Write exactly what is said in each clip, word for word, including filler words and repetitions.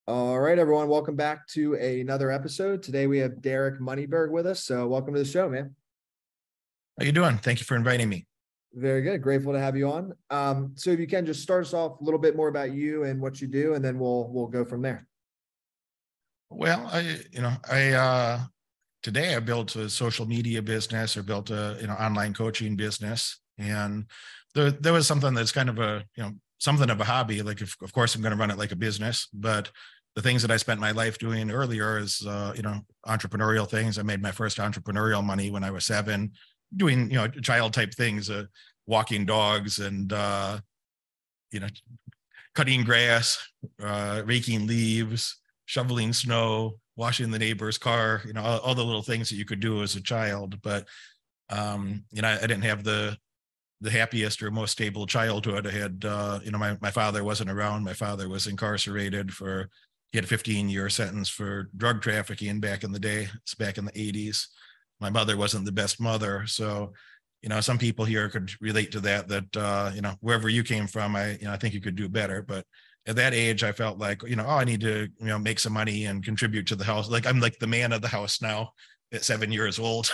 All right, everyone. Welcome back to another episode. Today we have Derek Moneyberg with us. So welcome to the show, man. How you doing? Thank you for inviting me. Very good. Grateful to have you on. Um, so if you can just start us off a little bit more about you and what you do, and then we'll we'll go from there. Well, I you know I uh, today I built a social media business or built a you know online coaching business, and there there was something that's kind of a you know something of a hobby. Like if, of course I'm going to run it like a business, but the things that I spent my life doing earlier is uh, you know entrepreneurial things. I made my first entrepreneurial money when I was seven, doing you know child type things, uh, walking dogs and uh, you know cutting grass, uh, raking leaves, shoveling snow, washing the neighbor's car, you know, all, all the little things that you could do as a child. But, um, you know, I, I didn't have the, the happiest or most stable childhood. I had, uh, you know, my, my father wasn't around. My father was incarcerated for, he had a fifteen year sentence for drug trafficking back in the day. It's back in the eighties. My mother wasn't the best mother. So, you know, some people here could relate to that, that, uh, you know, wherever you came from, I, you know, I think you could do better. But at that age, I felt like, you know, oh, I need to, you know, make some money and contribute to the house. Like I'm like the man of the house now at seven years old.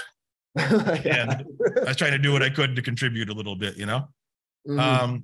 And I was trying to do what I could to contribute a little bit, you know. Mm-hmm. Um,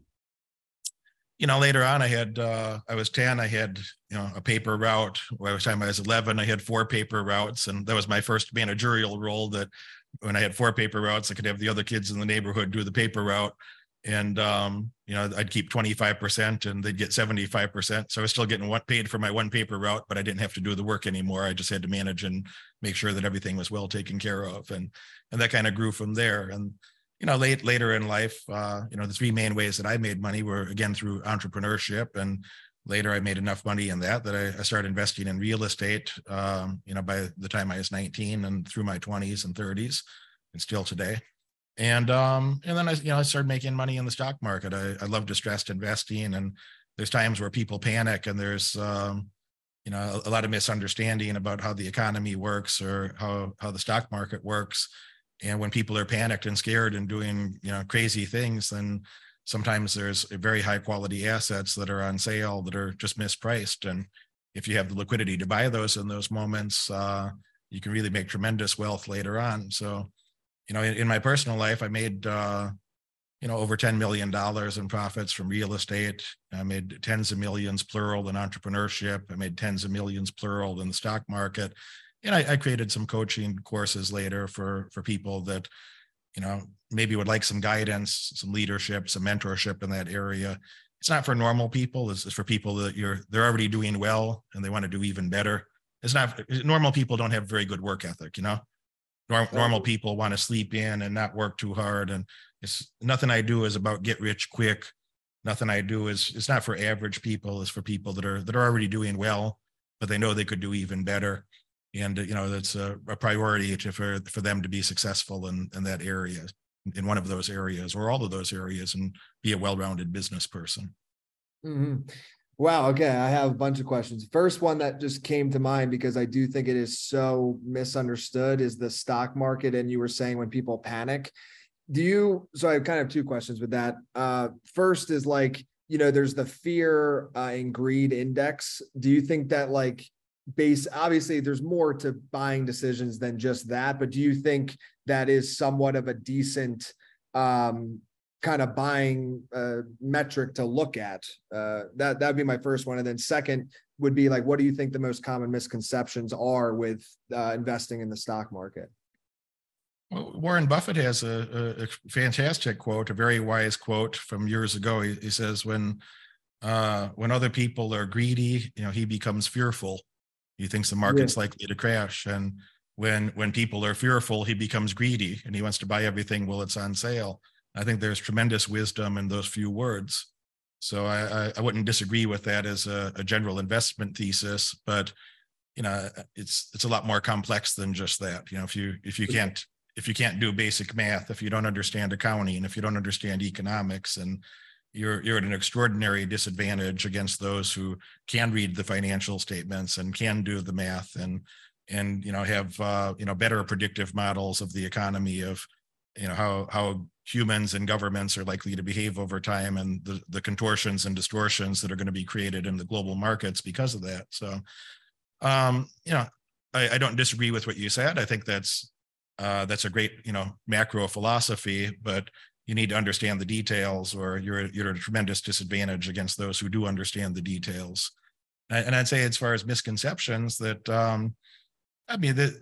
you know, later on I had, uh, I was ten, I had, you know, a paper route. By the time I was eleven, I had four paper routes. And that was my first managerial role, that when I had four paper routes, I could have the other kids in the neighborhood do the paper route. And, um, you know, I'd keep twenty-five percent and they'd get seventy-five percent. So I was still getting one paid for my one paper route, but I didn't have to do the work anymore. I just had to manage and make sure that everything was well taken care of. And, and that kind of grew from there. And, you know, late, later in life, uh, you know, the three main ways that I made money were, again, through entrepreneurship. And later I made enough money in that, that I, I started investing in real estate, um, you know, by the time I was nineteen and through my twenties and thirties and still today. And um, and then I, you know, I started making money in the stock market. I, I love distressed investing, and there's times where people panic, and there's um, you know, a, a lot of misunderstanding about how the economy works or how how the stock market works. And when people are panicked and scared and doing you know crazy things, then sometimes there's very high quality assets that are on sale that are just mispriced. And if you have the liquidity to buy those in those moments, uh, you can really make tremendous wealth later on. So, you know, in, in my personal life, I made, uh, you know, over ten million dollars in profits from real estate. I made tens of millions plural in entrepreneurship. I made tens of millions plural in the stock market. And I, I created some coaching courses later for, for people that, you know, maybe would like some guidance, some leadership, some mentorship in that area. It's not for normal people. It's, it's for people that you're, they're already doing well and they want to do even better. It's not, normal people don't have very good work ethic, you know. Norm, normal people want to sleep in and not work too hard. And it's nothing I do is about get rich quick. Nothing I do is, it's not for average people. It's for people that are, that are already doing well, but they know they could do even better. And, you know, that's a, a priority to, for, for them to be successful in, in that area, in one of those areas or all of those areas, and be a well-rounded business person. Mm-hmm. Wow. Okay. I have a bunch of questions. First one that just came to mind, because I do think it is so misunderstood, is the stock market. And you were saying when people panic, do you, so I have kind of two questions with that. Uh, first is like, you know, there's the fear uh, and greed index. Do you think that like base, obviously there's more to buying decisions than just that, but do you think that is somewhat of a decent um, kind of buying uh, metric to look at? Uh, that that'd be my first one. And then second would be like, what do you think the most common misconceptions are with uh, investing in the stock market? Well, Warren Buffett has a, a, a fantastic quote, a very wise quote from years ago. He, he says, when uh, when other people are greedy, you know, he becomes fearful. He thinks the market's Yeah. likely to crash. And when when people are fearful, he becomes greedy and he wants to buy everything while it's on sale. I think there's tremendous wisdom in those few words. So I, I, I wouldn't disagree with that as a, a general investment thesis, but you know, it's it's a lot more complex than just that. You know, if you if you can't if you can't do basic math, if you don't understand accounting, if you don't understand economics, and you're you're at an extraordinary disadvantage against those who can read the financial statements and can do the math and and you know have uh, you know better predictive models of the economy, of you know, how, how humans and governments are likely to behave over time, and the, the contortions and distortions that are going to be created in the global markets because of that. So, um, you know, I, I don't disagree with what you said. I think that's, uh, that's a great, you know, macro philosophy, but you need to understand the details, or you're, you're at a tremendous disadvantage against those who do understand the details. And, and I'd say, as far as misconceptions, that, um, I mean, the,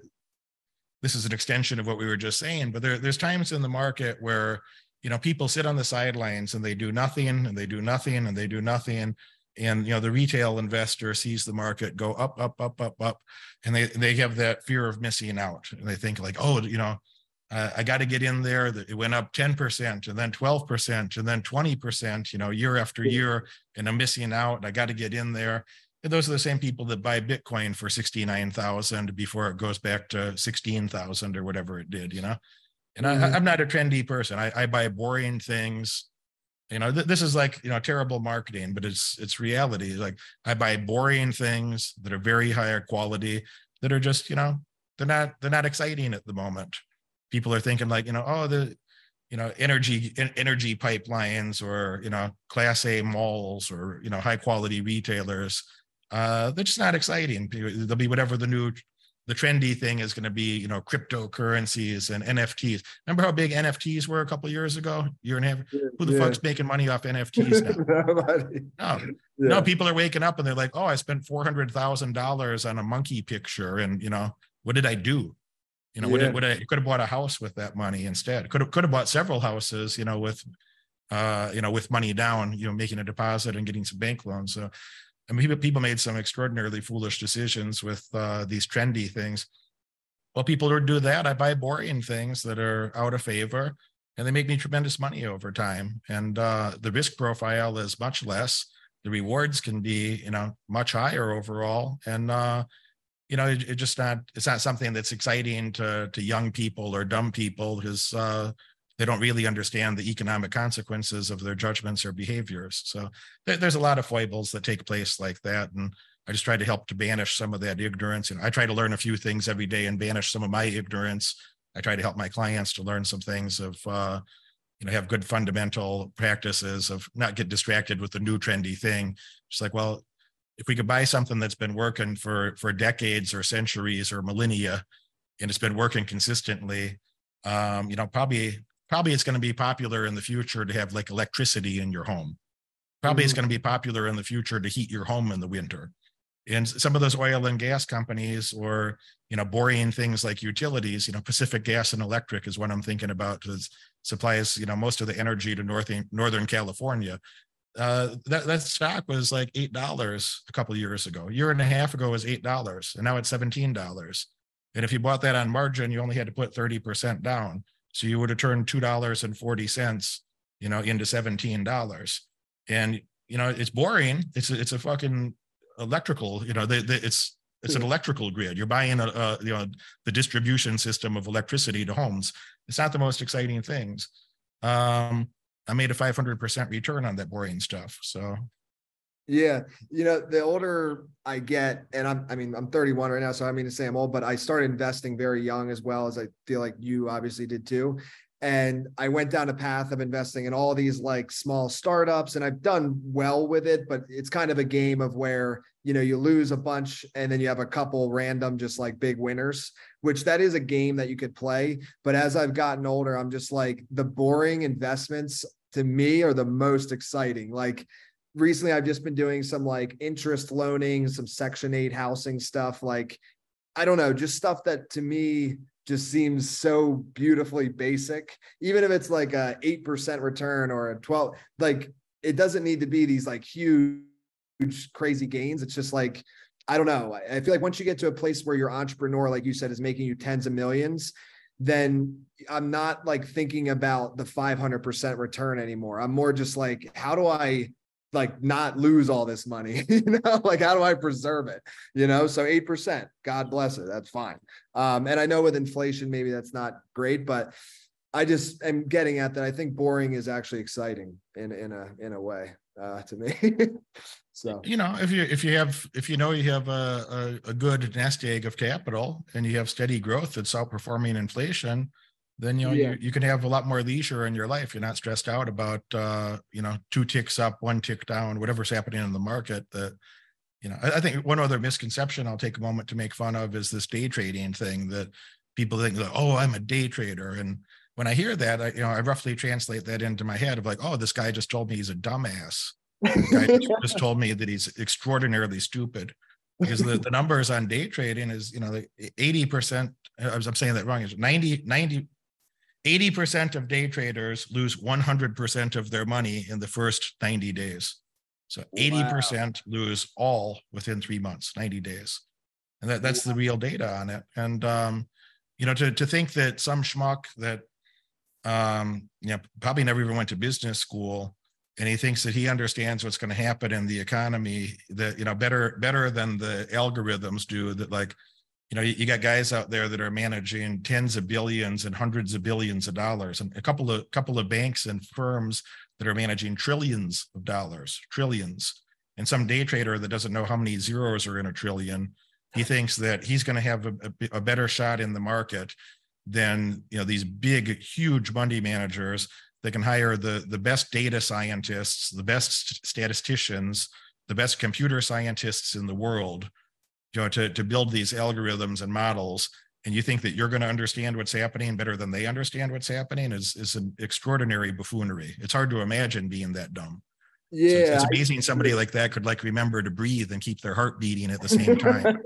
this is an extension of what we were just saying, but there, there's times in the market where, you know, people sit on the sidelines and they do nothing and they do nothing and they do nothing. And, you know, the retail investor sees the market go up, up, up, up, up, and they, they have that fear of missing out. And they think like, oh, you know, uh, I got to get in there. It went up ten percent and then twelve percent and then twenty percent, you know, year after year, and I'm missing out, and I got to get in there. And those are the same people that buy Bitcoin for sixty-nine thousand before it goes back to sixteen thousand or whatever it did, you know? And mm-hmm. I, I'm not a trendy person. I, I buy boring things. You know, th- this is like, you know, terrible marketing, but it's, it's reality. Like, I buy boring things that are very higher quality, that are just, you know, they're not, they're not exciting at the moment. People are thinking like, you know, oh, the, you know, energy, energy pipelines, or, you know, class A malls, or, you know, high quality retailers. Uh, they're just not exciting. There'll be whatever the new, the trendy thing is going to be, you know, cryptocurrencies and N F Ts. Remember how big N F Ts were a couple of years ago, year and a half? Who the yeah. fuck's making money off N F Ts now? Nobody. No, yeah. no, people are waking up and they're like, oh, I spent four hundred thousand dollars on a monkey picture. And, you know, what did I do? You know, yeah. what, what I could have bought a house with that money instead. Could have, could have bought several houses, you know, with, uh, you know, with money down, you know, making a deposit and getting some bank loans. So, I mean, people, people made some extraordinarily foolish decisions with uh, these trendy things. Well, people who do that, I buy boring things that are out of favor, and they make me tremendous money over time. And uh, the risk profile is much less. The rewards can be, you know, much higher overall. And, uh, you know, it, it just not, it's not something that's exciting to, to young people or dumb people, because uh, they don't really understand the economic consequences of their judgments or behaviors. So there, there's a lot of foibles that take place like that. And I just try to help to banish some of that ignorance. And I try to learn a few things every day and banish some of my ignorance. I try to help my clients to learn some things of, uh, you know, have good fundamental practices of not get distracted with the new trendy thing. Just like, well, if we could buy something that's been working for, for decades or centuries or millennia, and it's been working consistently, um, you know, probably, Probably it's going to be popular in the future to have like electricity in your home. Probably mm-hmm. it's going to be popular in the future to heat your home in the winter. And some of those oil and gas companies, or, you know, boring things like utilities, you know, Pacific Gas and Electric is what I'm thinking about, because supplies, you know, most of the energy to North, Northern California. Uh, that, that stock was like eight dollars a couple of years ago. A year and a half ago was eight dollars, and now it's seventeen dollars. And if you bought that on margin, you only had to put thirty percent down. So you would have turned two dollars and forty cents, you know, into seventeen dollars. And, you know, it's boring. It's a, it's a fucking electrical, you know, they, they, it's, it's an electrical grid. You're buying a, a, you know, the distribution system of electricity to homes. It's not the most exciting things. Um, I made a five hundred percent return on that boring stuff. So. Yeah. You know, the older I get, and I'm, I mean, I'm thirty-one right now, so I mean to say I'm old, but I started investing very young, as well as I feel like you obviously did too. And I went down a path of investing in all these like small startups, and I've done well with it, but it's kind of a game of where, you know, you lose a bunch and then you have a couple random, just like big winners, which that is a game that you could play. But as I've gotten older, I'm just like, the boring investments to me are the most exciting. Like, recently, I've just been doing some like interest loaning, some Section eight housing stuff. Like, I don't know, just stuff that to me just seems so beautifully basic. Even if it's like a eight percent return or a twelve, like it doesn't need to be these like huge, crazy gains. It's just like, I don't know. I feel like once you get to a place where your entrepreneur, like you said, is making you tens of millions, then I'm not like thinking about the five hundred percent return anymore. I'm more just like, how do I like not lose all this money, you know, like how do I preserve it, you know? So eight percent, God bless it. That's fine. Um, and I know with inflation, maybe that's not great, but I just am getting at that. I think boring is actually exciting in, in a, in a way, uh, to me. So, you know, if you, if you have, if you know, you have a, a, a good nest egg of capital and you have steady growth that's outperforming inflation, then, you know, Yeah. you, you can have a lot more leisure in your life. You're not stressed out about, uh, you know, two ticks up, one tick down, whatever's happening in the market. That, you know, I, I think one other misconception I'll take a moment to make fun of is this day trading thing that people think that, oh, I'm a day trader. And when I hear that, I, you know, I roughly translate that into my head of like, oh, this guy just told me he's a dumbass. This guy just, just told me that he's extraordinarily stupid. Because the, the numbers on day trading is, you know, like eighty percent, I'm saying that wrong, is ninety, ninety, eighty percent of day traders lose one hundred percent of their money in the first ninety days. So eighty percent wow. lose all within three months, ninety days. And that, that's wow. the real data on it. And, um, you know, to, to think that some schmuck that, um, you know, probably never even went to business school, and he thinks that he understands what's going to happen in the economy, that, you know, better, better than the algorithms do, that like, you know, you, you got guys out there that are managing tens of billions and hundreds of billions of dollars, and a couple of couple of banks and firms that are managing trillions of dollars, trillions. And some day trader that doesn't know how many zeros are in a trillion, he thinks that he's going to have a, a, a better shot in the market than, you know, these big, huge money managers that can hire the, the best data scientists, the best statisticians, the best computer scientists in the world, you know, to, to build these algorithms and models. And you think that you're going to understand what's happening better than they understand what's happening is, is an extraordinary buffoonery. It's hard to imagine being that dumb. Yeah. So it's, it's amazing somebody like that could like remember to breathe and keep their heart beating at the same time.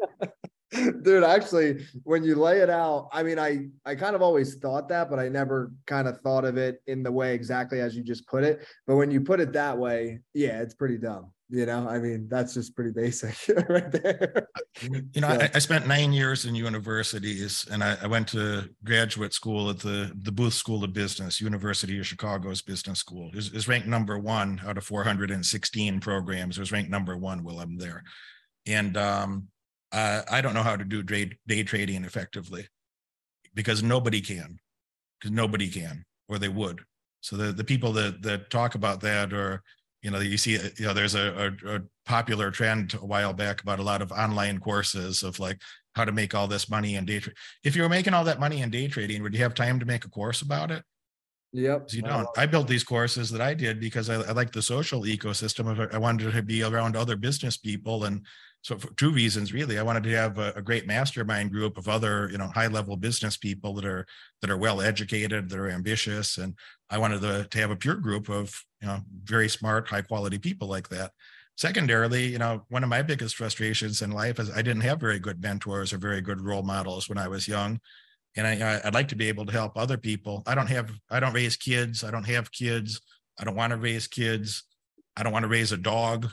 Dude, actually, when you lay it out, I mean, I, I kind of always thought that, but I never kind of thought of it in the way exactly as you just put it. But when you put it that way, yeah, it's pretty dumb. You know, I mean, that's just pretty basic right there. You know, so. I, I spent nine years in universities, and I, I went to graduate school at the, the Booth School of Business, University of Chicago's business school. It was, it was ranked number one out of four hundred sixteen programs. It was ranked number one while I'm there. And, um, Uh, I don't know how to do day, day trading effectively, because nobody can, because nobody can, or they would. So the, the people that, that talk about that, or, you know, you see, you know, there's a, a, a popular trend a while back about a lot of online courses of like how to make all this money in day trading. If you were making all that money in day trading, would you have time to make a course about it? Yep. You don't. I built these courses that I did because I, I like the social ecosystem of it. I wanted to be around other business people. And so for two reasons, really, I wanted to have a, a great mastermind group of other, you know, high level business people that are, that are well educated, that are ambitious. And I wanted to, to have a pure group of, you know, very smart, high quality people like that. Secondarily, you know, one of my biggest frustrations in life is I didn't have very good mentors or very good role models when I was young. And I, I'd like to be able to help other people. I don't have, I don't raise kids. I don't have kids. I don't want to raise kids. I don't want to raise a dog.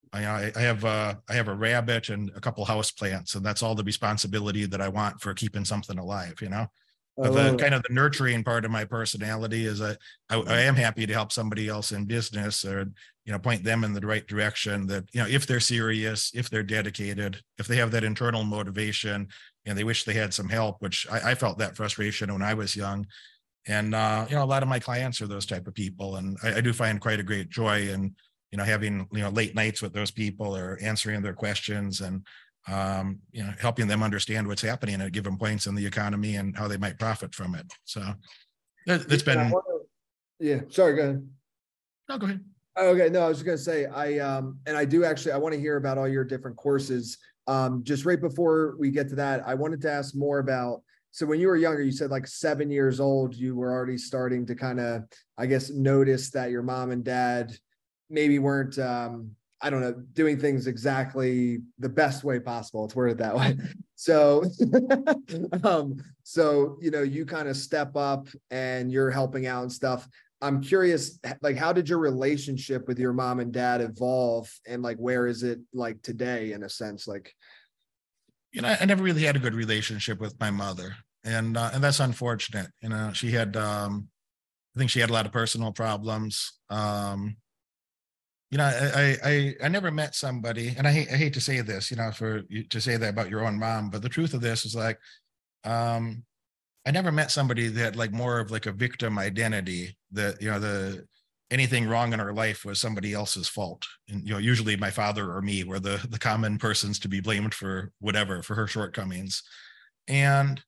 I, I have, uh, I have a rabbit and a couple house plants, and that's all the responsibility that I want for keeping something alive, you know? But the kind of the nurturing part of my personality is I, I, I am happy to help somebody else in business, or, you know, point them in the right direction, that, you know, if they're serious, if they're dedicated, if they have that internal motivation and they wish they had some help, which I, I felt that frustration when I was young. And, uh, you know, a lot of my clients are those type of people. And I, I do find quite a great joy in, you know, having, you know, late nights with those people, or answering their questions, and, um, you know, helping them understand what's happening at given points in the economy and how they might profit from it. So that, that's yeah, been. Wanna, yeah. Sorry, go ahead. No, go ahead. Okay. No, I was just going to say, I, um, and I do actually, I want to hear about all your different courses. Um, just right before we get to that, I wanted to ask more about, so when you were younger, you said like seven years old, you were already starting to kind of, I guess, notice that your mom and dad maybe weren't, um, I don't know, doing things exactly the best way possible. It's worded that way. So, um, so, you know, you kind of step up and you're helping out and stuff. I'm curious, like, how did your relationship with your mom and dad evolve, and like, where is it like today, in a sense? Like, you know, I never really had a good relationship with my mother, and uh, and that's unfortunate. You know, she had, um, I think she had a lot of personal problems. Um, you know, I, I I never met somebody, and I hate I hate to say this, you know, for you to say that about your own mom, but the truth of this is like, um, I never met somebody that had like more of like a victim identity, that, you know, the anything wrong in her life was somebody else's fault. And, you know, usually my father or me were the, the common persons to be blamed for whatever, for her shortcomings. And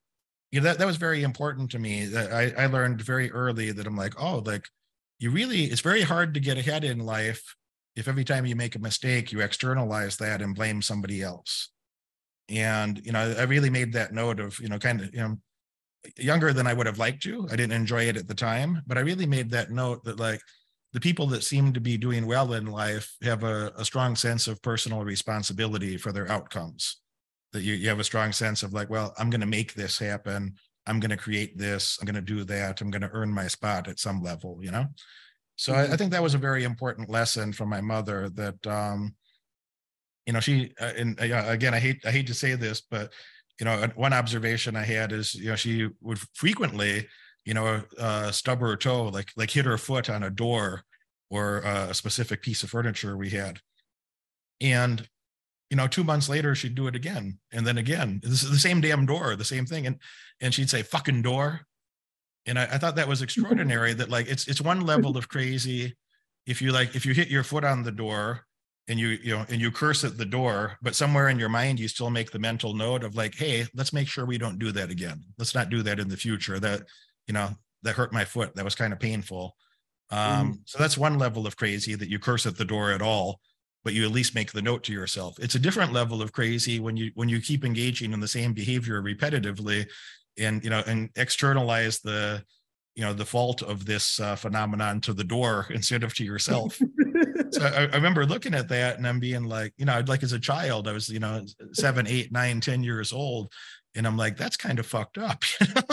you know, that, that was very important to me. That I, I learned very early that I'm like, oh, like you really, it's very hard to get ahead in life if every time you make a mistake, you externalize that and blame somebody else. And, you know, I really made that note of, you know, kind of, you know, younger than I would have liked to. I didn't enjoy it at the time, but I really made that note that like the people that seem to be doing well in life have a, a strong sense of personal responsibility for their outcomes. That you, you have a strong sense of like, well, I'm going to make this happen. I'm going to create this. I'm going to do that. I'm going to earn my spot at some level, you know? So mm-hmm. I, I think that was a very important lesson from my mother that, um, you know, she, uh, and uh, again, I hate, I hate to say this, but, you know, one observation I had is, you know, she would frequently, you know, uh, stub her toe, like, like hit her foot on a door or uh, a specific piece of furniture we had. And, you know, two months later, she'd do it again. And then again, this is the same damn door, the same thing. And, and she'd say, fucking door. And I, I thought that was extraordinary that like, it's, it's one level of crazy. If you like, if you hit your foot on the door and you, you know, and you curse at the door, but somewhere in your mind, you still make the mental note of like, hey, let's make sure we don't do that again. Let's not do that in the future. That, you know, that hurt my foot. That was kind of painful. Um, mm. So that's one level of crazy, that you curse at the door at all, but you at least make the note to yourself. It's a different level of crazy when you, when you keep engaging in the same behavior repetitively and, you know, and externalize the, you know, the fault of this uh, phenomenon to the door instead of to yourself. So I, I remember looking at that and I'm being like, you know, like as a child, I was, you know, seven, eight, nine, ten years old. And I'm like, that's kind of fucked up.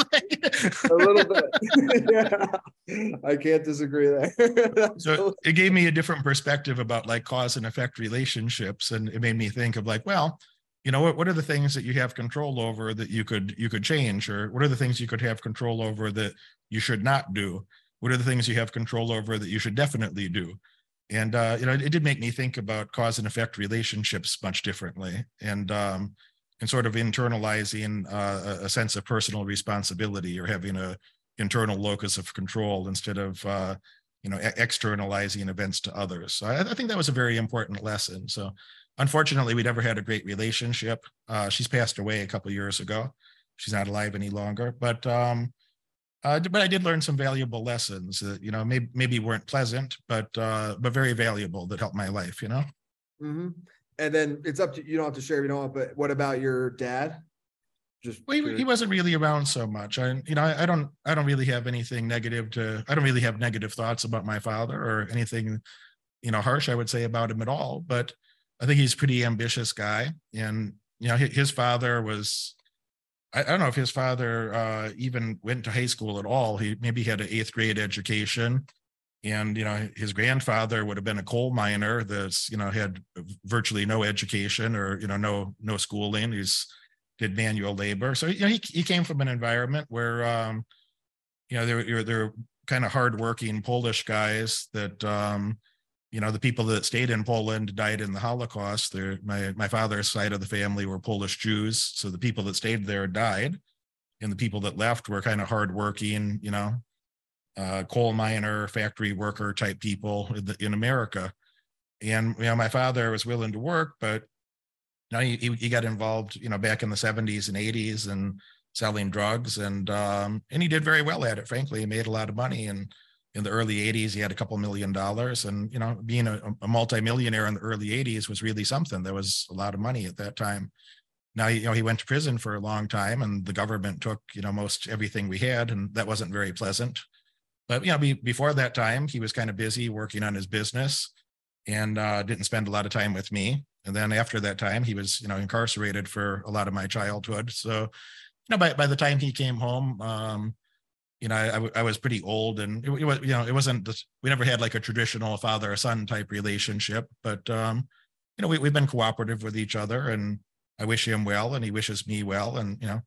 A little bit. Yeah. I can't disagree there. So it gave me a different perspective about like cause and effect relationships. And it made me think of like, well, you know, what, what are the things that you have control over that you could, you could change? Or what are the things you could have control over that you should not do? What are the things you have control over that you should definitely do? And, uh, you know, it, it did make me think about cause and effect relationships much differently. And, um, and sort of internalizing uh, a sense of personal responsibility or having a internal locus of control instead of, uh, you know, externalizing events to others. So I, I think that was a very important lesson. So unfortunately, we never had a great relationship. Uh, she's passed away a couple of years ago. She's not alive any longer, but, um, uh, but I did learn some valuable lessons that, you know, maybe, maybe weren't pleasant, but, uh, but very valuable that helped my life, you know? Mm-hmm. And then it's up to you, don't have to share if you don't want, but what about your dad? Just well, he, he wasn't really around so much. I, you know, I, I don't, I don't really have anything negative to, I don't really have negative thoughts about my father or anything, you know, harsh I would say about him at all. But I think he's a pretty ambitious guy. And, you know, his, his father was, I, I don't know if his father uh, even went to high school at all. He maybe had an eighth grade education. And, you know, his grandfather would have been a coal miner that's, you know, had virtually no education or, you know, no, no schooling. He's did manual labor. So, you know, he, he came from an environment where, um, you know, they're, they're kind of hardworking Polish guys that, um, you know, the people that stayed in Poland died in the Holocaust. They're, my, my father's side of the family were Polish Jews. So the people that stayed there died. And the people that left were kind of hardworking, you know, Uh, coal miner, factory worker type people in, the, in America. And, you know, my father was willing to work, but you know, he, he got involved, you know, back in the seventies and eighties and selling drugs. And, um, and he did very well at it, frankly. He made a lot of money. And in the early eighties, he had a couple million dollars. And, you know, being a, a multimillionaire in the early eighties was really something. There was a lot of money at that time. Now, you know, he went to prison for a long time and the government took, you know, most everything we had. And that wasn't very pleasant. But, you know, be, before that time, he was kind of busy working on his business and uh, didn't spend a lot of time with me. And then after that time, he was, you know, incarcerated for a lot of my childhood. So, you know, by, by the time he came home, um, you know, I, I was pretty old and it, it was, you know, it wasn't, this, we never had like a traditional father son type relationship, but, um, you know, we, we've been cooperative with each other and I wish him well and he wishes me well. And, you know,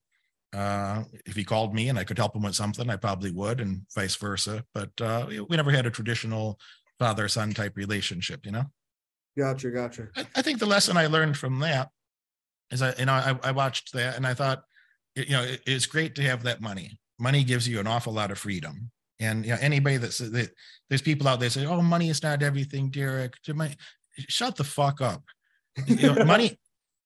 Uh, if he called me and I could help him with something, I probably would, and vice versa. But uh, we never had a traditional father-son type relationship, you know? Gotcha, gotcha. I, I think the lesson I learned from that is, I, you know, I, I watched that and I thought, you know, it, it's great to have that money. Money gives you an awful lot of freedom. And, you know, anybody that says that, there's people out there say, oh, money is not everything, Derek. Shut the fuck up. You know, money.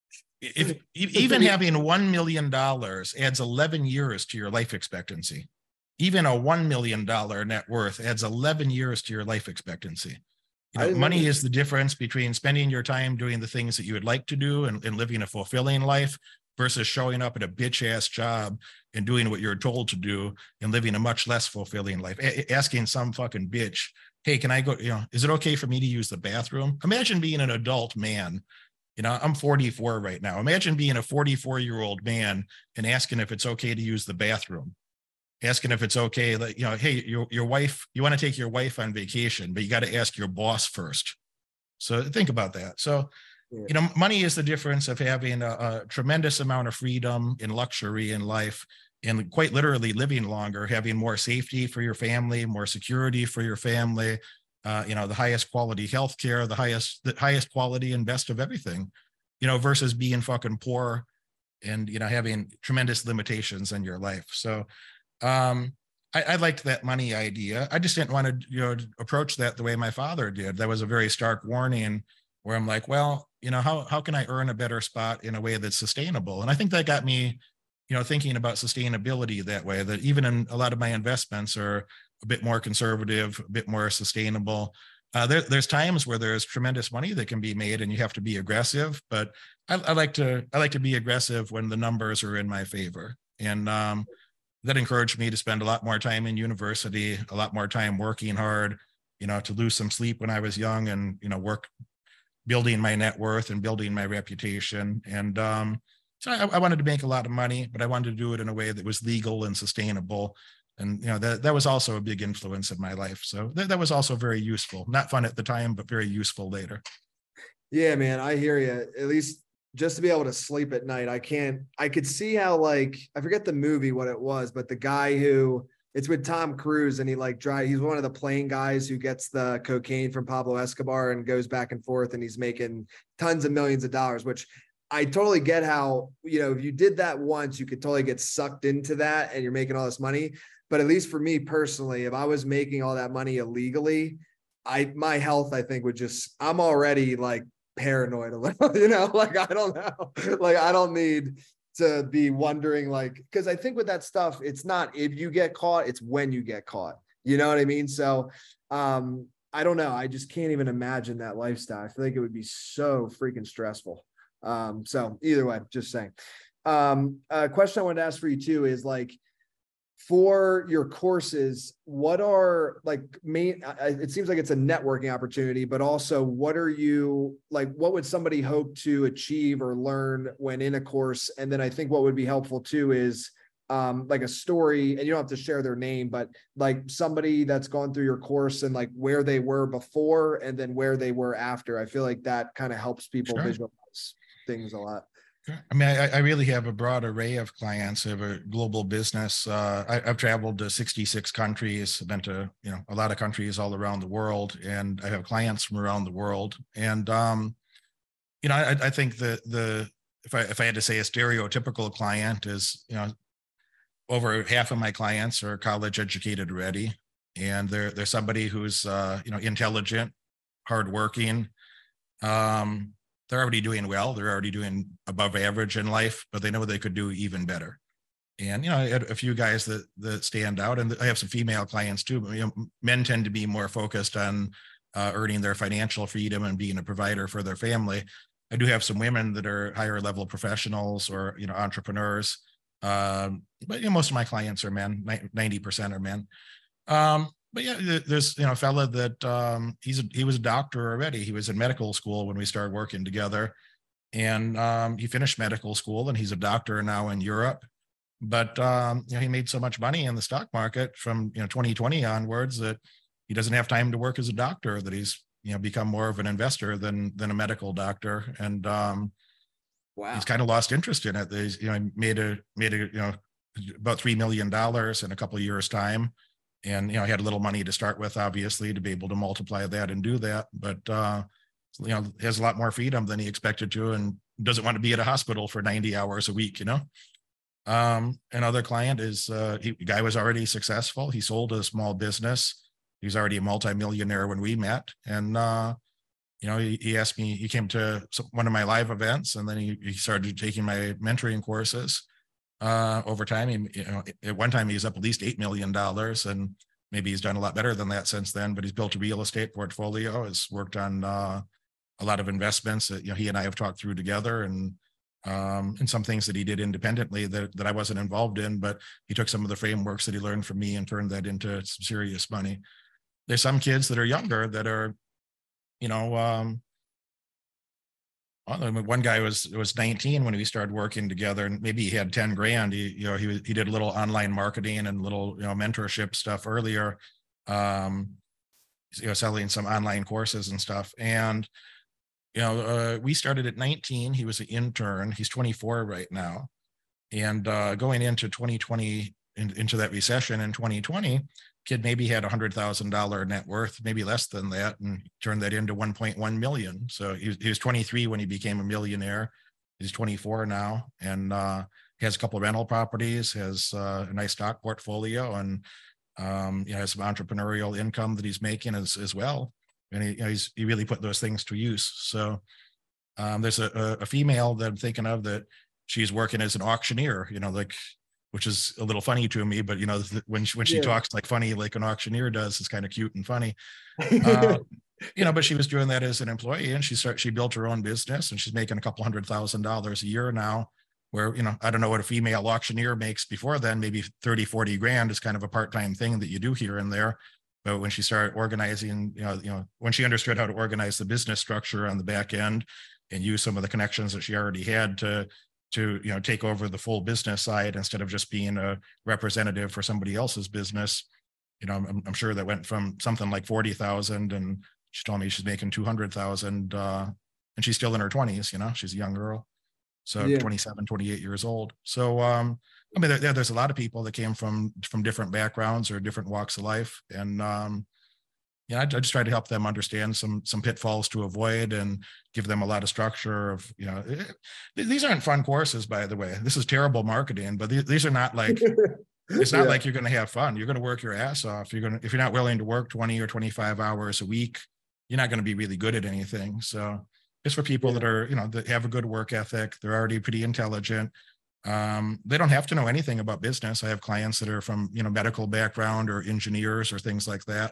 if even having one million dollars adds eleven years to your life expectancy, even a one million dollars net worth adds eleven years to your life expectancy. You know, money is the difference between spending your time doing the things that you would like to do and, and living a fulfilling life versus showing up at a bitch ass job and doing what you're told to do and living a much less fulfilling life. A- asking some fucking bitch, hey, can I go, you know, is it okay for me to use the bathroom? Imagine being an adult man. You know, I'm forty-four right now. Imagine being a forty-four year old man and asking if it's okay to use the bathroom. Asking if it's okay that, you know, hey, your, your wife, you want to take your wife on vacation, but you got to ask your boss first. So think about that. So, yeah. You know, money is the difference of having a, a tremendous amount of freedom and luxury in life and quite literally living longer, having more safety for your family, more security for your family, uh, you know, the highest quality healthcare, the highest, the highest quality and best of everything, you know, versus being fucking poor and, you know, having tremendous limitations in your life. So, Um, I, I liked that money idea. I just didn't want to, you know, approach that the way my father did. That was a very stark warning where I'm like, well, you know, how, how can I earn a better spot in a way that's sustainable? And I think that got me, you know, thinking about sustainability that way, that even in a lot of my investments are a bit more conservative, a bit more sustainable. Uh, there, there's times where there's tremendous money that can be made and you have to be aggressive, but I, I like to, I like to be aggressive when the numbers are in my favor. And, um, that encouraged me to spend a lot more time in university, a lot more time working hard, you know, to lose some sleep when I was young and, you know, work building my net worth and building my reputation. And um, so I, I wanted to make a lot of money, but I wanted to do it in a way that was legal and sustainable. And, you know, that, that was also a big influence in my life. So that, that was also very useful, not fun at the time, but very useful later. Yeah, man, I hear you. At least just to be able to sleep at night. I can't, I could see how, like, I forget the movie, what it was, but the guy who, it's with Tom Cruise and he like drive, he's one of the plane guys who gets the cocaine from Pablo Escobar and goes back and forth and he's making tons of millions of dollars, which I totally get how, you know, if you did that once, you could totally get sucked into that and you're making all this money. But at least for me personally, if I was making all that money illegally, I, my health, I think would just, I'm already like paranoid a little, you know, like, I don't know, like, I don't need to be wondering, like, because I think with that stuff, it's not if you get caught, it's when you get caught, you know what I mean? So, um, I don't know. I just can't even imagine that lifestyle. I feel like it would be so freaking stressful. Um, so either way, just saying. Um, a question I wanted to ask for you too is like, for your courses, what are like main, it seems like it's a networking opportunity, but also what are you like, what would somebody hope to achieve or learn when in a course? And then I think what would be helpful too is um, like a story, and you don't have to share their name, but like somebody that's gone through your course and like where they were before and then where they were after. I feel like that kind of helps people sure. visualize things a lot. I mean, I, I really have a broad array of clients. I have a global business. Uh, I, I've traveled to sixty-six countries, been to, you know, a lot of countries all around the world, and I have clients from around the world. And, um, you know, I, I think that the, if I, if I had to say a stereotypical client is, you know, over half of my clients are college educated already. And they're, they're somebody who's, uh, you know, intelligent, hardworking, um, they're already doing well. They're already doing above average in life, but they know they could do even better. And, you know, I had a few guys that, that stand out, and I have some female clients too, but, you know, men tend to be more focused on uh, earning their financial freedom and being a provider for their family. I do have some women that are higher level professionals or, you know, entrepreneurs. Um, but, you know, most of my clients are men, ninety percent are men. Um, But yeah, there's, you know, a fella that um, he's a, he was a doctor already. He was in medical school when we started working together, and um, he finished medical school, and he's a doctor now in Europe. But um, you know, he made so much money in the stock market from, you know, twenty twenty onwards that he doesn't have time to work as a doctor. That he's, you know, become more of an investor than than a medical doctor, and um, wow, he's kind of lost interest in it. He's, you know, made a made a you know about three million dollars in a couple of years' time. And, you know, I had a little money to start with, obviously, to be able to multiply that and do that. But, uh, you know, has a lot more freedom than he expected to, and doesn't want to be at a hospital for ninety hours a week, you know. Um, another client is, uh, he, the guy was already successful. He sold a small business. He was already a multimillionaire when we met. And, uh, you know, he, he asked me, he came to some, one of my live events, and then he, he started taking my mentoring courses. Uh, over time, he, you know, at one time he was up at least eight million dollars, and maybe he's done a lot better than that since then, but he's built a real estate portfolio, has worked on uh, a lot of investments that, you know, he and I have talked through together, and um, and some things that he did independently that, that I wasn't involved in, but he took some of the frameworks that he learned from me and turned that into some serious money. There's some kids that are younger that are, you know, um, well, one guy was was nineteen when we started working together, and maybe he had ten grand. He, you know, he was, he did a little online marketing and little, you know, mentorship stuff earlier, um, you know, selling some online courses and stuff. And you know, uh, we started at nineteen. He was an intern. He's twenty-four right now, and uh, going into twenty twenty, in, into that recession in twenty twenty, kid maybe had a hundred thousand dollar net worth, maybe less than that, and turned that into one point one million. So he was, he was twenty-three when he became a millionaire. He's twenty-four now, and uh, he has a couple of rental properties, has uh, a nice stock portfolio, and um, you know, has some entrepreneurial income that he's making as as well. And he, you know, he's he really put those things to use. So um, there's a, a female that I'm thinking of that she's working as an auctioneer, you know, like, which is a little funny to me, but you know, when she, when she yeah. talks like funny, like an auctioneer does, it's kind of cute and funny, uh, you know, but she was doing that as an employee, and she started, she built her own business, and she's making a couple hundred thousand dollars a year now, where, you know, I don't know what a female auctioneer makes before then, maybe thirty, forty grand is kind of a part-time thing that you do here and there. But when she started organizing, you know, you know, when she understood how to organize the business structure on the back end and use some of the connections that she already had to, to, you know, take over the full business side instead of just being a representative for somebody else's business, you know, I'm, I'm sure that went from something like forty thousand, and she told me she's making two hundred thousand, uh, and she's still in her twenties, you know, she's a young girl. So yeah. twenty-seven, twenty-eight years old. So, um, I mean, there, there's a lot of people that came from, from different backgrounds or different walks of life. And, um, yeah, I, I just try to help them understand some, some pitfalls to avoid and give them a lot of structure of, you know, it, these aren't fun courses, by the way. This is terrible marketing, but these, these are not like, it's not yeah. like you're going to have fun. You're going to work your ass off. You're going to, if you're not willing to work twenty or twenty-five hours a week, you're not going to be really good at anything. So it's for people yeah. that are, you know, that have a good work ethic. They're already pretty intelligent. Um, they don't have to know anything about business. I have clients that are from, you know, medical background or engineers or things like that.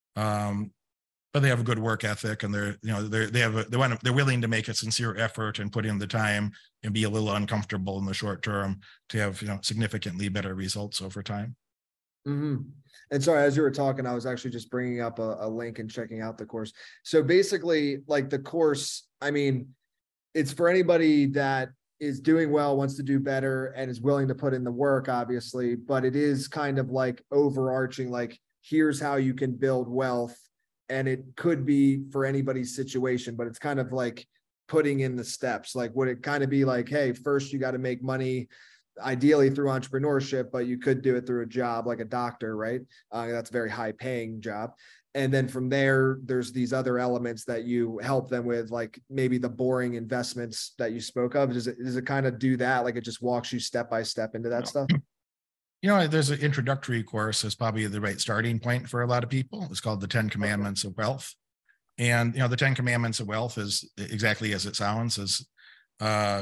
Um, but they have a good work ethic, and they're, you know, they're, they have, a, they want to, they're willing to make a sincere effort and put in the time and be a little uncomfortable in the short term to have, you know, significantly better results over time. Mm-hmm. And sorry, as you were talking, I was actually just bringing up a, a link and checking out the course. So basically, like the course, I mean, it's for anybody that is doing well, wants to do better, and is willing to put in the work, obviously, but it is kind of like overarching, like, here's how you can build wealth. And it could be for anybody's situation, but it's kind of like putting in the steps. Like, would it kind of be like, hey, first you got to make money, ideally through entrepreneurship, but you could do it through a job like a doctor, right? Uh, that's a very high paying job. And then from there, there's these other elements that you help them with, like maybe the boring investments that you spoke of. Does it, does it kind of do that? Like it just walks you step by step into that stuff? You know, there's an introductory course is probably the right starting point for a lot of people. It's called the ten Commandments of Wealth. And, you know, the ten Commandments of Wealth is exactly as it sounds, is, uh,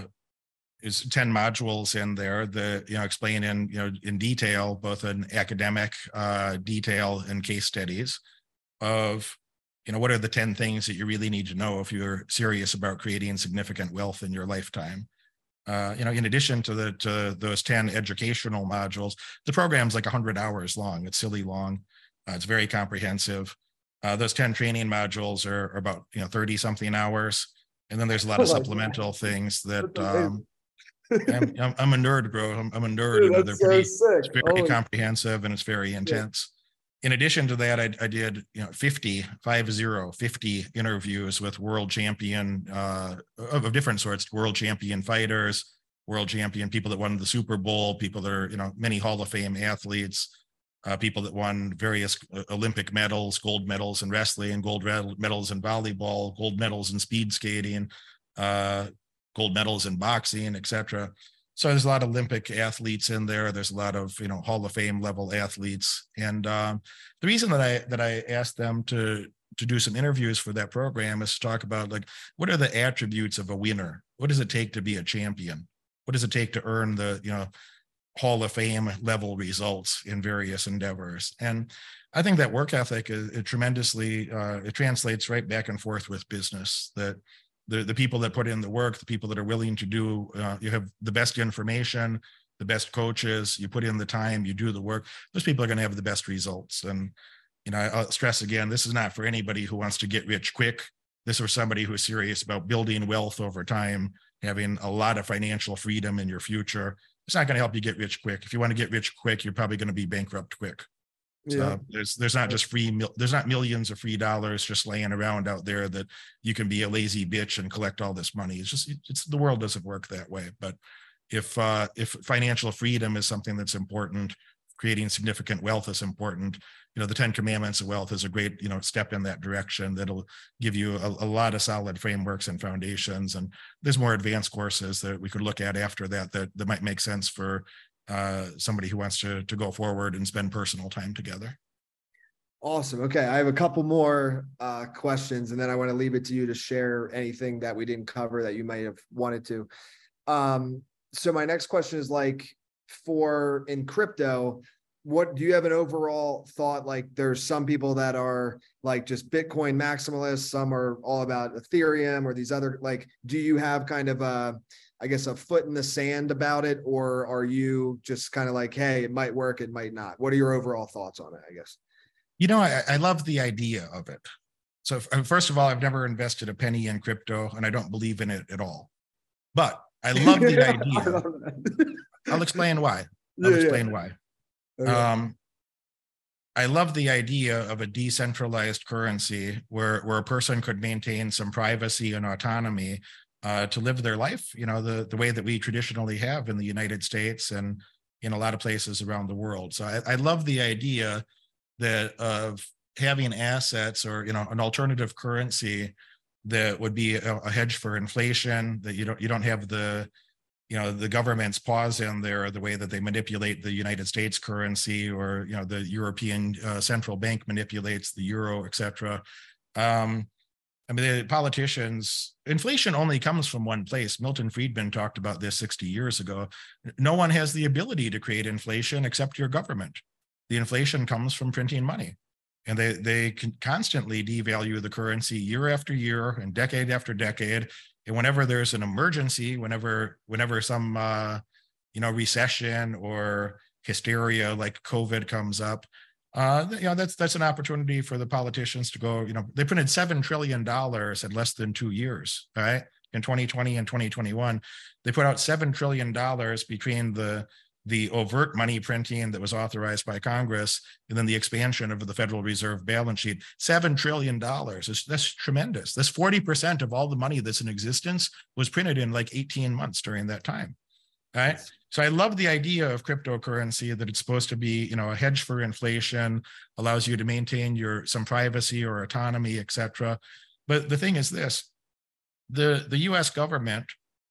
is ten modules in there that, you know, explain in, you know, in detail, both in academic uh, detail and case studies of, you know, what are the ten things that you really need to know if you're serious about creating significant wealth in your lifetime. Uh, you know, in addition to the to those ten educational modules, the program's like one hundred hours long. It's silly long. Uh, it's very comprehensive. Uh, those ten training modules are, are about, you know, thirty something hours. And then there's a lot of oh supplemental God. things that um, I'm, I'm a nerd, bro. I'm, I'm a nerd. Dude, you know, that's they're pretty, so sick. it's very oh. comprehensive, and it's very intense. Yeah. In addition to that, I, I did, you know, fifty, five zero, fifty interviews with world champion uh, of, of different sorts, world champion fighters, world champion people that won the Super Bowl, people that are, you know, many Hall of Fame athletes, uh, people that won various Olympic medals, gold medals in wrestling, gold medals in volleyball, gold medals in speed skating, uh, gold medals in boxing, et cetera. So there's a lot of Olympic athletes in there. There's a lot of, you know, Hall of Fame level athletes. And um, the reason that I that I asked them to to do some interviews for that program is to talk about, like, what are the attributes of a winner? What does it take to be a champion? What does it take to earn the, you know, Hall of Fame level results in various endeavors? And I think that work ethic is, is tremendously, uh, it translates right back and forth with business, that the, the people that put in the work, the people that are willing to do, uh, you have the best information, the best coaches, you put in the time, you do the work, those people are going to have the best results. And, you know, I'll stress again, this is not for anybody who wants to get rich quick. This is for somebody who is serious about building wealth over time, having a lot of financial freedom in your future. It's not going to help you get rich quick. If you want to get rich quick, you're probably going to be bankrupt quick. So yeah. there's there's not just free there's not millions of free dollars just laying around out there that you can be a lazy bitch and collect all this money. It's just it's the world doesn't work that way. But if uh, if financial freedom is something that's important, creating significant wealth is important, you know, the Ten Commandments of Wealth is a great, you know, step in that direction that'll give you a, a lot of solid frameworks and foundations. And there's more advanced courses that we could look at after that that, that might make sense for uh, somebody who wants to, to go forward and spend personal time together. Awesome. Okay. I have a couple more uh, questions, and then I want to leave it to you to share anything that we didn't cover that you might have wanted to. Um, so my next question is, like, for in crypto, what do you have an overall thought? Like, there's some people that are like just Bitcoin maximalists, some are all about Ethereum or these other, like, do you have kind of a, I guess, a foot in the sand about it? Or are you just kind of like, hey, it might work, it might not? What are your overall thoughts on it, I guess? You know, I, I love the idea of it. So first of all, I've never invested a penny in crypto, and I don't believe in it at all. But I love the yeah, idea. I'll explain why. I'll yeah, explain yeah. why. Okay. Um, I love the idea of a decentralized currency where, where a person could maintain some privacy and autonomy uh, to live their life, you know, the, the way that we traditionally have in the United States and in a lot of places around the world. So I, I love the idea that of having assets or, you know, an alternative currency that would be a, a hedge for inflation, that you don't, you don't have the, you know, the government's paws in there, the way that they manipulate the United States currency, or, you know, the European uh, central bank manipulates the euro, et cetera. Um, I mean, the politicians, inflation only comes from one place. Milton Friedman talked about this sixty years ago. No one has the ability to create inflation except your government. The inflation comes from printing money. And they, they can constantly devalue the currency year after year and decade after decade. And whenever there's an emergency, whenever whenever some uh, you know, recession or hysteria like COVID comes up, uh, you know, that's that's an opportunity for the politicians to go. You know, they printed seven trillion dollars in less than two years. All right, in twenty twenty and twenty twenty-one, they put out seven trillion dollars between the the overt money printing that was authorized by Congress, and then the expansion of the Federal Reserve balance sheet. Seven trillion dollars. That's tremendous. That's forty percent of all the money that's in existence was printed in like eighteen months during that time. All right. So I love the idea of cryptocurrency, that it's supposed to be, you know, a hedge for inflation, allows you to maintain your some privacy or autonomy, et cetera. But the thing is this, the, the U S government,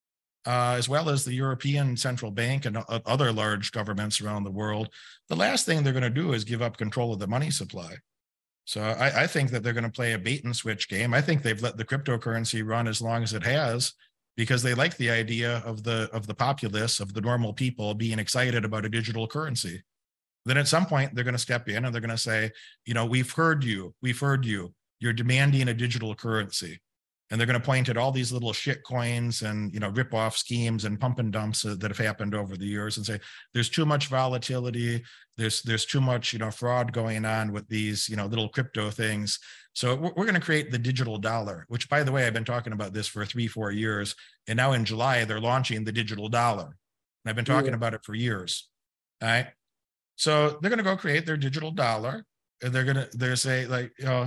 Uh, as well as the European Central Bank and uh, other large governments around the world, the last thing they're going to do is give up control of the money supply. So I, I think that they're going to play a bait and switch game. I think they've let the cryptocurrency run as long as it has, because they like the idea of the of the populace, of the normal people being excited about a digital currency. Then at some point they're going to step in and they're going to say, you know, we've heard you, we've heard you, you're demanding a digital currency. And they're going to point at all these little shit coins and, you know, rip off schemes and pump and dumps that have happened over the years, and say there's too much volatility. There's there's too much, you know, fraud going on with these, you know, little crypto things. So we're, we're going to create the digital dollar, which, by the way, I've been talking about this for three, four years. And now in July, they're launching the digital dollar. And I've been talking yeah. about it for years. All right. So they're going to go create their digital dollar. And they're going to, they're say like, you know,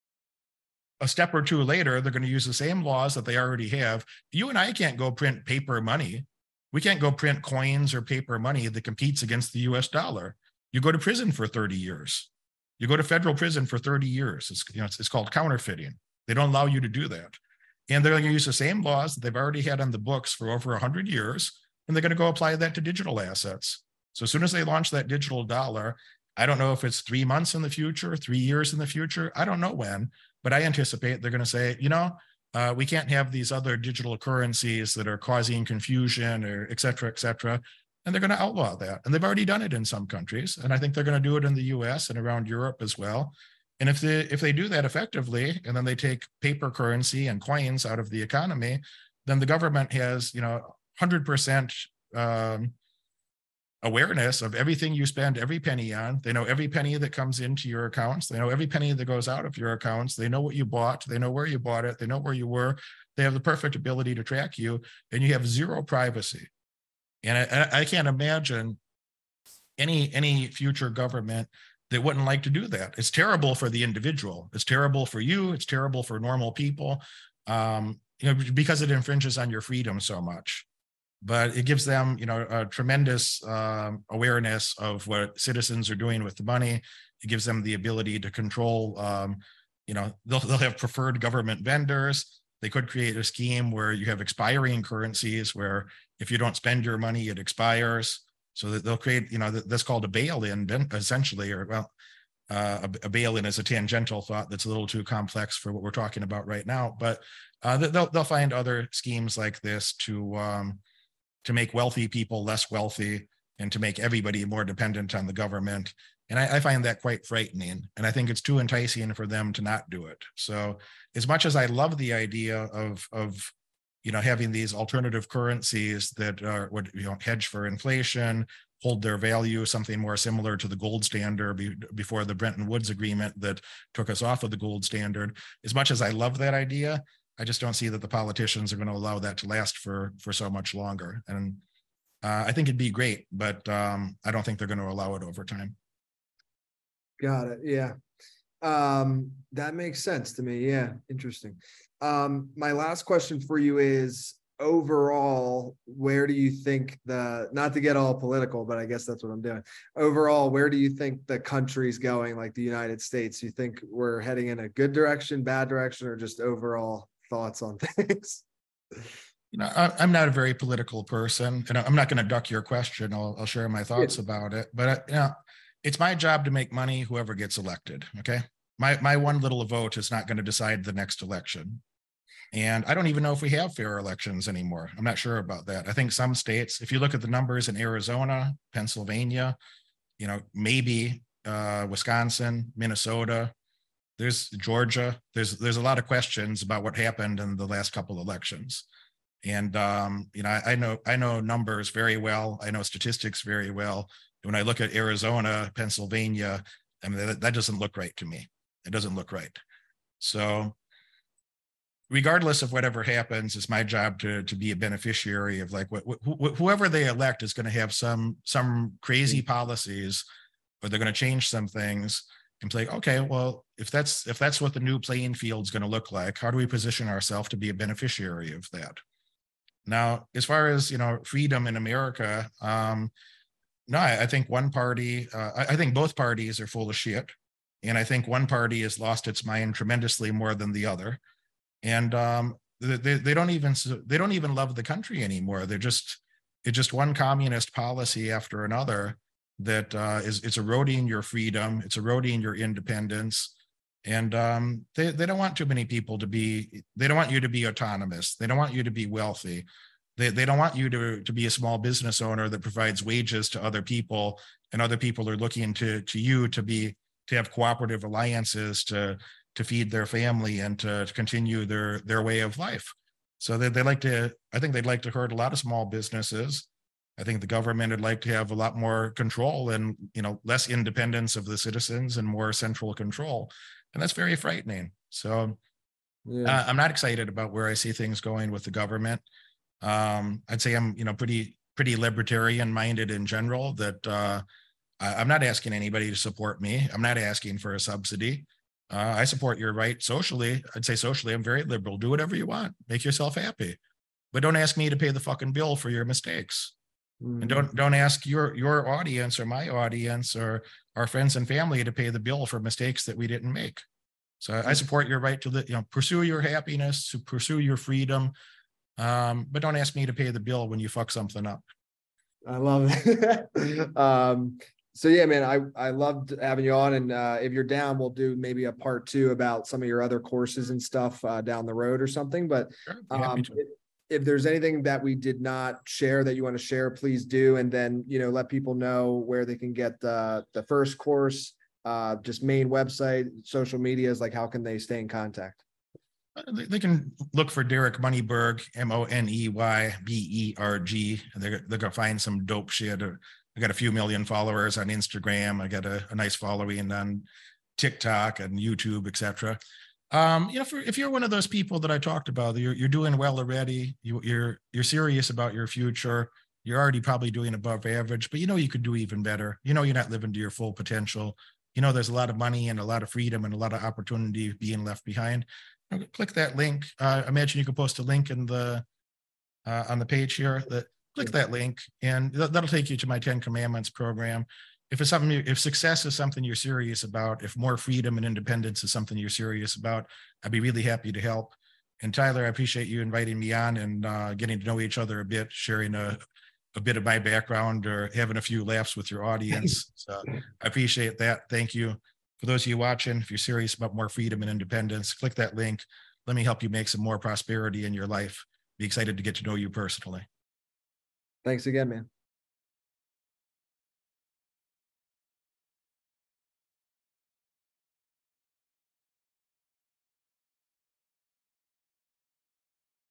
a step or two later, they're going to use the same laws that they already have. You and I can't go print paper money. We can't go print coins or paper money that competes against the U S dollar. You go to prison for thirty years. You go to federal prison for thirty years. It's, you know, it's, it's called counterfeiting. They don't allow you to do that. And they're going to use the same laws that they've already had on the books for over one hundred years, and they're going to go apply that to digital assets. So as soon as they launch that digital dollar, I don't know if it's three months in the future, three years in the future, I don't know when, But I anticipate they're going to say, you know, uh, we can't have these other digital currencies that are causing confusion or et cetera, et cetera. And they're going to outlaw that. And they've already done it in some countries. And I think they're going to do it in the U S and around Europe as well. And if they if they do that effectively, and then they take paper currency and coins out of the economy, then the government has, you know, one hundred percent um, awareness of everything you spend every penny on. They know every penny that comes into your accounts. They know every penny that goes out of your accounts. They know what you bought. They know where you bought it. They know where you were. They have the perfect ability to track you, and you have zero privacy. And I, I can't imagine any any future government that wouldn't like to do that. It's terrible for the individual. It's terrible for you. It's terrible for normal people, um, you know, because it infringes on your freedom so much. But it gives them, you know, a tremendous um, awareness of what citizens are doing with the money. It gives them the ability to control, um, you know, they'll, they'll have preferred government vendors. They could create a scheme where you have expiring currencies, where if you don't spend your money, it expires. So that they'll create, you know, that's called a bail-in, essentially, or well, uh, a, a bail-in is a tangential thought that's a little too complex for what we're talking about right now. But uh, they'll they'll find other schemes like this to um, to make wealthy people less wealthy and to make everybody more dependent on the government. And I, I find that quite frightening. And I think it's too enticing for them to not do it. So as much as I love the idea of of you know, having these alternative currencies that are, would, you know, hedge for inflation, hold their value, something more similar to the gold standard be, before the Bretton Woods agreement that took us off of the gold standard. As much as I love that idea, I just don't see that the politicians are going to allow that to last for, for so much longer. And uh, I think it'd be great, but um, I don't think they're going to allow it over time. Got it. Yeah. Um, that makes sense to me. Yeah. Interesting. Um, my last question for you is, overall, where do you think the, not to get all political, but I guess that's what I'm doing. Overall, where do you think the country's going, like the United States? You think we're heading in a good direction, bad direction, or just overall thoughts on things? You know, I, I'm not a very political person, and I'm not going to duck your question. I'll, I'll share my thoughts yeah. about it. But, uh, you know, it's my job to make money, whoever gets elected. Okay. My, my one little vote is not going to decide the next election. And I don't even know if we have fair elections anymore. I'm not sure about that. I think some states, if you look at the numbers in Arizona, Pennsylvania, you know, maybe uh, Wisconsin, Minnesota, there's Georgia, there's there's a lot of questions about what happened in the last couple of elections. And, um, you know, I, I know I know numbers very well. I know statistics very well. When I look at Arizona, Pennsylvania, I mean, that, that doesn't look right to me. It doesn't look right. So regardless of whatever happens, it's my job to, to be a beneficiary of like what, wh whoever they elect is going to have some some crazy policies, or they're going to change some things and say, okay, well, if that's if that's what the new playing field is going to look like, how do we position ourselves to be a beneficiary of that? Now, as far as, you know, freedom in America, um, no, I, I think one party, uh, I, I think both parties are full of shit. And I think one party has lost its mind tremendously more than the other. And um, they, they don't even they don't even love the country anymore. They're just it's just one communist policy after another that uh, is it's eroding your freedom. It's eroding your independence. And um, they, they don't want too many people to be, they don't want you to be autonomous. They don't want you to be wealthy. They, they don't want you to, to be a small business owner that provides wages to other people, and other people are looking to, to you to be, to have cooperative alliances to, to feed their family and to, to continue their, their way of life. So they, they like to, I think they'd like to hurt a lot of small businesses. I think the government would like to have a lot more control and, you know, less independence of the citizens and more central control. And that's very frightening. So yeah. uh, I'm not excited about where I see things going with the government. Um, I'd say I'm, you know, pretty, pretty libertarian minded in general, that uh, I, I'm not asking anybody to support me. I'm not asking for a subsidy. Uh, I support your right socially. I'd say socially, I'm very liberal. Do whatever you want. Make yourself happy. But don't ask me to pay the fucking bill for your mistakes. Mm-hmm. And don't don't ask your your audience or my audience or our friends and family to pay the bill for mistakes that we didn't make. So mm-hmm. I support your right to, you know, pursue your happiness, to pursue your freedom, um, but don't ask me to pay the bill when you fuck something up. I love it. um, So yeah, man, I, I loved having you on. And uh, if you're down, we'll do maybe a part two about some of your other courses and stuff uh, down the road or something. But Sure, be happy um, to. if, if there's anything that we did not share that you want to share, please do. And then, you know, let people know where they can get the, the first course, uh, just main website, social medias, like how can they stay in contact? They, they can look for Derek Moneyberg, M O N E Y B E R G. They're, they're going to find some dope shit. I got a few million followers on Instagram. I got a, a nice following on TikTok and YouTube, et cetera. Um, you know, for, if you're one of those people that I talked about, you're, you're doing well already. You, you're, you're serious about your future. You're already probably doing above average, but you know, you could do even better. You know, you're not living to your full potential. You know, there's a lot of money and a lot of freedom and a lot of opportunity being left behind. Click that link. Uh, imagine you can post a link in the, uh, on the page here that click that link and th- that'll take you to my ten commandments program. If it's something, you, if success is something you're serious about, if more freedom and independence is something you're serious about, I'd be really happy to help. And Tyler, I appreciate you inviting me on and uh, getting to know each other a bit, sharing a, a bit of my background or having a few laughs with your audience. So I appreciate that. Thank you. For those of you watching, if you're serious about more freedom and independence, click that link. Let me help you make some more prosperity in your life. Be excited to get to know you personally. Thanks again, man.